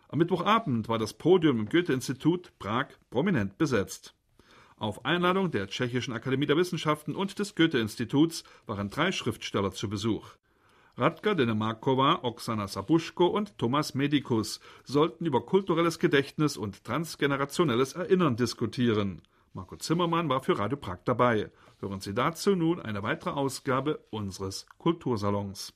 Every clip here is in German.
Am Mittwochabend war das Podium im Goethe-Institut Prag prominent besetzt. Auf Einladung der Tschechischen Akademie der Wissenschaften und des Goethe-Instituts waren 3 Schriftsteller zu Besuch. Radka Denemarkova, Oksana Sabuschko und Thomas Medikus sollten über kulturelles Gedächtnis und transgenerationelles Erinnern diskutieren. Marco Zimmermann war für Radio Prag dabei. Hören Sie dazu nun eine weitere Ausgabe unseres Kultursalons.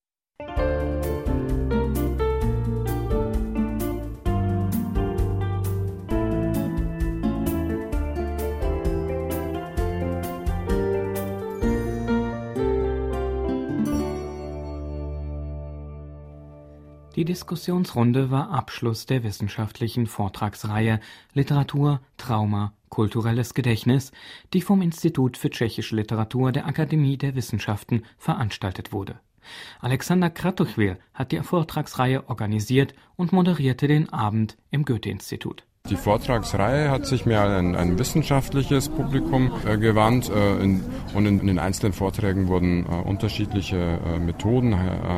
Die Diskussionsrunde war Abschluss der wissenschaftlichen Vortragsreihe Literatur, Trauma, kulturelles Gedächtnis, die vom Institut für Tschechische Literatur der Akademie der Wissenschaften veranstaltet wurde. Alexander Kratochwil hat die Vortragsreihe organisiert und moderierte den Abend im Goethe-Institut. Die Vortragsreihe hat sich mehr an ein wissenschaftliches Publikum gewandt und in den einzelnen Vorträgen wurden unterschiedliche Methoden,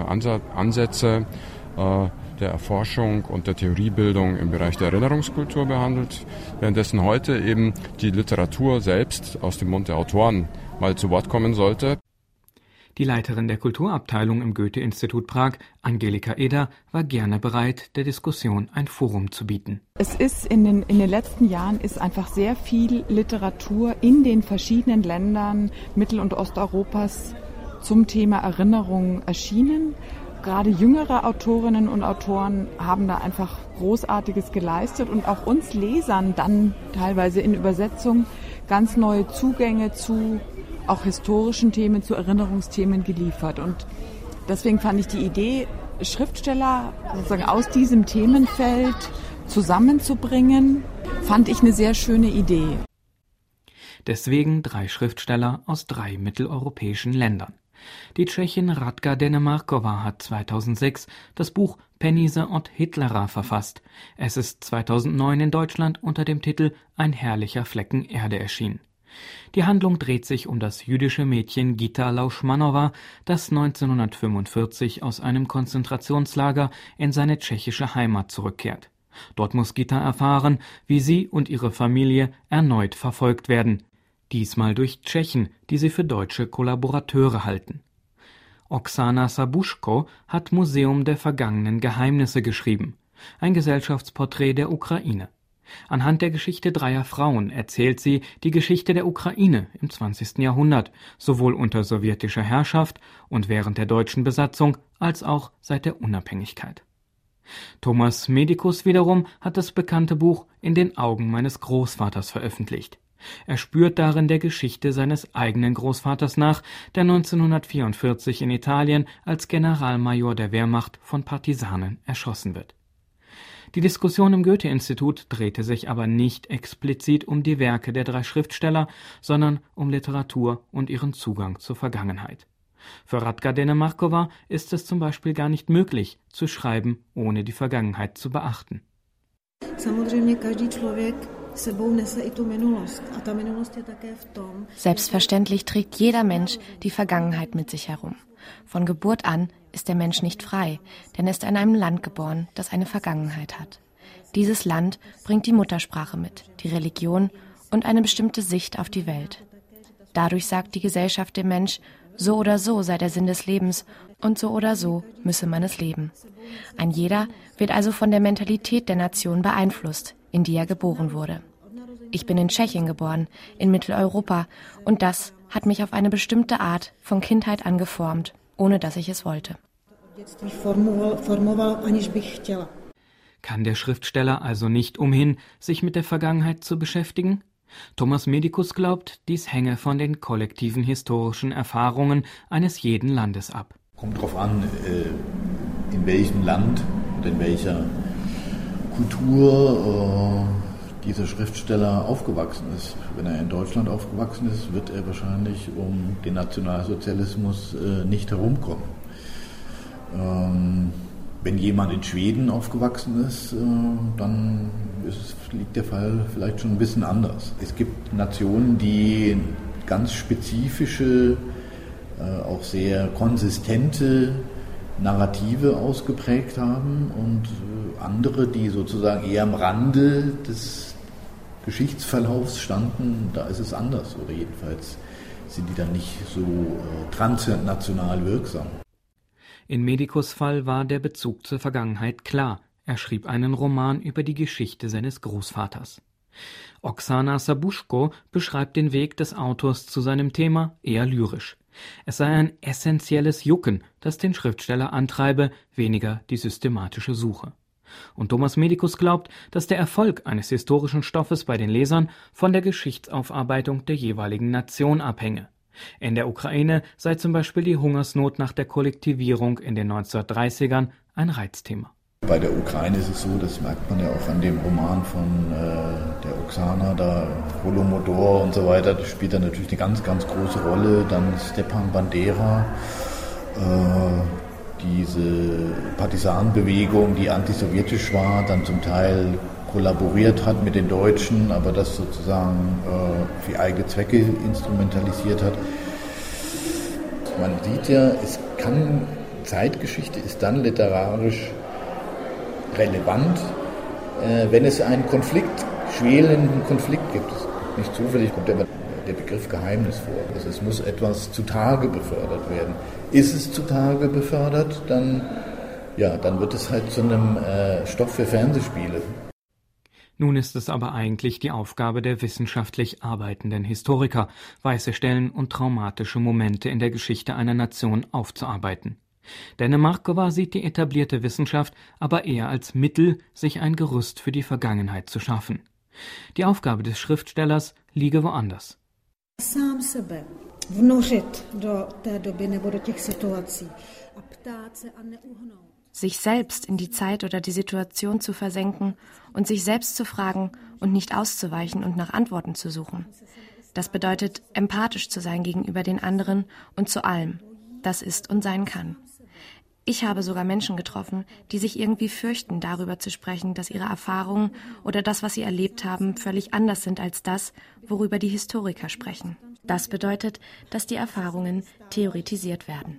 Ansätze der Erforschung und der Theoriebildung im Bereich der Erinnerungskultur behandelt, währenddessen heute eben die Literatur selbst aus dem Mund der Autoren mal zu Wort kommen sollte. Die Leiterin der Kulturabteilung im Goethe-Institut Prag, Angelika Eder, war gerne bereit, der Diskussion ein Forum zu bieten. Es ist in den letzten Jahren ist einfach sehr viel Literatur in den verschiedenen Ländern Mittel- und Osteuropas zum Thema Erinnerung erschienen. Gerade jüngere Autorinnen und Autoren haben da einfach Großartiges geleistet und auch uns Lesern dann teilweise in Übersetzung ganz neue Zugänge zu auch historischen Themen, zu Erinnerungsthemen geliefert. Und deswegen fand ich die Idee, Schriftsteller sozusagen aus diesem Themenfeld zusammenzubringen, fand ich eine sehr schöne Idee. Deswegen 3 Schriftsteller aus 3 mitteleuropäischen Ländern. Die Tschechin Radka Denemarkova hat 2006 das Buch Peníze od Hitlera verfasst. Es ist 2009 in Deutschland unter dem Titel Ein herrlicher Flecken Erde erschienen. Die Handlung dreht sich um das jüdische Mädchen Gita Lauschmanowa, das 1945 aus einem Konzentrationslager in seine tschechische Heimat zurückkehrt. Dort muss Gita erfahren, wie sie und ihre Familie erneut verfolgt werden. Diesmal durch Tschechen, die sie für deutsche Kollaborateure halten. Oksana Sabuschko hat Museum der vergangenen Geheimnisse geschrieben, ein Gesellschaftsporträt der Ukraine. Anhand der Geschichte 3 Frauen erzählt sie die Geschichte der Ukraine im 20. Jahrhundert, sowohl unter sowjetischer Herrschaft und während der deutschen Besatzung als auch seit der Unabhängigkeit. Thomas Medikus wiederum hat das bekannte Buch In den Augen meines Großvaters veröffentlicht. Er spürt darin der Geschichte seines eigenen Großvaters nach, der 1944 in Italien als Generalmajor der Wehrmacht von Partisanen erschossen wird. Die Diskussion im Goethe-Institut drehte sich aber nicht explizit um die Werke der 3 Schriftsteller, sondern um Literatur und ihren Zugang zur Vergangenheit. Für Radka Denemarkova ist es zum Beispiel gar nicht möglich, zu schreiben, ohne die Vergangenheit zu beachten. Selbstverständlich trägt jeder Mensch die Vergangenheit mit sich herum. Von Geburt an ist der Mensch nicht frei, denn er ist in einem Land geboren, das eine Vergangenheit hat. Dieses Land bringt die Muttersprache mit, die Religion und eine bestimmte Sicht auf die Welt. Dadurch sagt die Gesellschaft dem Mensch, so oder so sei der Sinn des Lebens und so oder so müsse man es leben. Ein jeder wird also von der Mentalität der Nation beeinflusst, in die er geboren wurde. Ich bin in Tschechien geboren, in Mitteleuropa, und das hat mich auf eine bestimmte Art von Kindheit an geformt, ohne dass ich es wollte. Kann der Schriftsteller also nicht umhin, sich mit der Vergangenheit zu beschäftigen? Thomas Medikus glaubt, dies hänge von den kollektiven historischen Erfahrungen eines jeden Landes ab. Kommt darauf an, in welchem Land und in welcher Kultur dieser Schriftsteller aufgewachsen ist. Wenn er in Deutschland aufgewachsen ist, wird er wahrscheinlich um den Nationalsozialismus nicht herumkommen. Wenn jemand in Schweden aufgewachsen ist, dann liegt der Fall vielleicht schon ein bisschen anders. Es gibt Nationen, die ganz spezifische, auch sehr konsistente Narrative ausgeprägt haben und andere, die sozusagen eher am Rande des Geschichtsverlaufs standen, da ist es anders. Oder jedenfalls sind die dann nicht so transnational wirksam. In Medicus Fall war der Bezug zur Vergangenheit klar. Er schrieb einen Roman über die Geschichte seines Großvaters. Oksana Sabushko beschreibt den Weg des Autors zu seinem Thema eher lyrisch. Es sei ein essentielles Jucken, das den Schriftsteller antreibe, weniger die systematische Suche. Und Thomas Medicus glaubt, dass der Erfolg eines historischen Stoffes bei den Lesern von der Geschichtsaufarbeitung der jeweiligen Nation abhänge. In der Ukraine sei zum Beispiel die Hungersnot nach der Kollektivierung in den 1930ern ein Reizthema. Bei der Ukraine ist es so, das merkt man ja auch an dem Roman von der Oksana, da Holodomor und so weiter, das spielt da natürlich eine ganz, ganz große Rolle. Dann Stepan Bandera, diese Partisanenbewegung, die antisowjetisch war, dann zum Teil kollaboriert hat mit den Deutschen, aber das sozusagen für eigene Zwecke instrumentalisiert hat. Man sieht ja, Zeitgeschichte ist dann literarisch relevant, wenn es einen schwelenden Konflikt gibt. Nicht zufällig kommt der Begriff Geheimnis vor. Also es muss etwas zutage befördert werden. Ist es zutage befördert, dann wird es halt zu einem Stoff für Fernsehspiele. Nun ist es aber eigentlich die Aufgabe der wissenschaftlich arbeitenden Historiker, weiße Stellen und traumatische Momente in der Geschichte einer Nation aufzuarbeiten. Dennemarkova sieht die etablierte Wissenschaft aber eher als Mittel, sich ein Gerüst für die Vergangenheit zu schaffen. Die Aufgabe des Schriftstellers liege woanders. Sich selbst in die Zeit oder die Situation zu versenken und sich selbst zu fragen und nicht auszuweichen und nach Antworten zu suchen. Das bedeutet, empathisch zu sein gegenüber den anderen und zu allem, das ist und sein kann. Ich habe sogar Menschen getroffen, die sich irgendwie fürchten, darüber zu sprechen, dass ihre Erfahrungen oder das, was sie erlebt haben, völlig anders sind als das, worüber die Historiker sprechen. Das bedeutet, dass die Erfahrungen theoretisiert werden.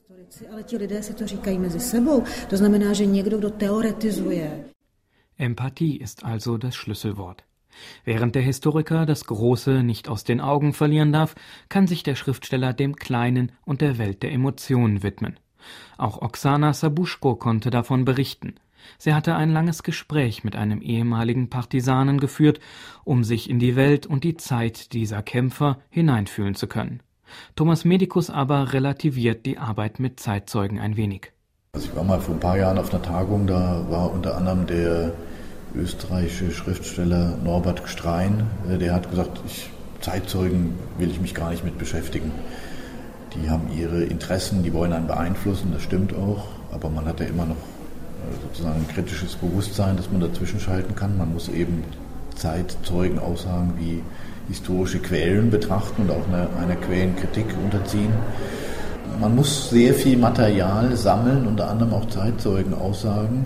Empathie ist also das Schlüsselwort. Während der Historiker das Große nicht aus den Augen verlieren darf, kann sich der Schriftsteller dem Kleinen und der Welt der Emotionen widmen. Auch Oksana Sabushko konnte davon berichten. Sie hatte ein langes Gespräch mit einem ehemaligen Partisanen geführt, um sich in die Welt und die Zeit dieser Kämpfer hineinfühlen zu können. Thomas Medicus aber relativiert die Arbeit mit Zeitzeugen ein wenig. Also ich war mal vor ein paar Jahren auf einer Tagung, da war unter anderem der österreichische Schriftsteller Norbert Gstrein, der hat gesagt, Zeitzeugen will ich mich gar nicht mit beschäftigen. Die haben ihre Interessen, die wollen einen beeinflussen, das stimmt auch, aber man hat ja immer noch sozusagen ein kritisches Bewusstsein, dass man dazwischen schalten kann. Man muss eben Zeitzeugenaussagen wie historische Quellen betrachten und auch einer Quellenkritik unterziehen. Man muss sehr viel Material sammeln, unter anderem auch Zeitzeugenaussagen,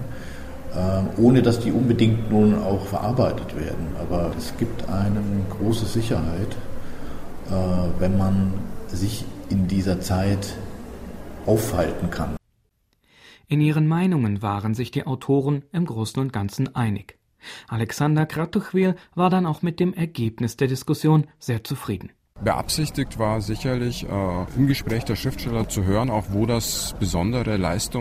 ohne dass die unbedingt nun auch verarbeitet werden. Aber es gibt eine große Sicherheit, wenn man sich in dieser Zeit aufhalten kann. In ihren Meinungen waren sich die Autoren im Großen und Ganzen einig. Alexander Kratochwil war dann auch mit dem Ergebnis der Diskussion sehr zufrieden. Beabsichtigt war sicherlich im Gespräch der Schriftsteller zu hören, auch wo das besondere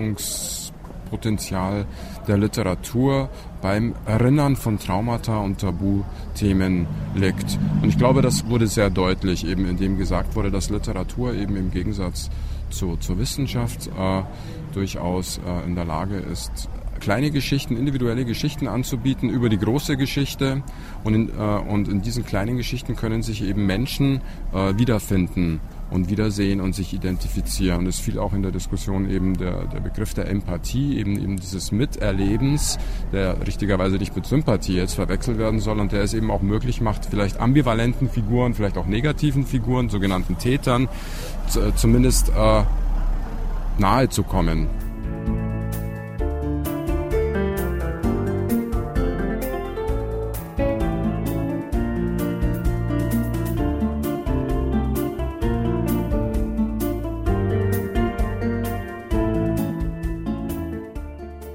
Leistungspotenzial der Literatur beim Erinnern von Traumata und Tabuthemen liegt. Und ich glaube, das wurde sehr deutlich, eben indem gesagt wurde, dass Literatur eben im Gegensatz zur Wissenschaft durchaus in der Lage ist, kleine Geschichten, individuelle Geschichten anzubieten über die große Geschichte. Und in diesen kleinen Geschichten können sich eben Menschen wiederfinden und wiedersehen und sich identifizieren. Und es fiel auch in der Diskussion eben der Begriff der Empathie, eben dieses Miterlebens, der richtigerweise nicht mit Sympathie jetzt verwechselt werden soll und der es eben auch möglich macht, vielleicht ambivalenten Figuren, vielleicht auch negativen Figuren, sogenannten Tätern, zumindest nahe zu kommen.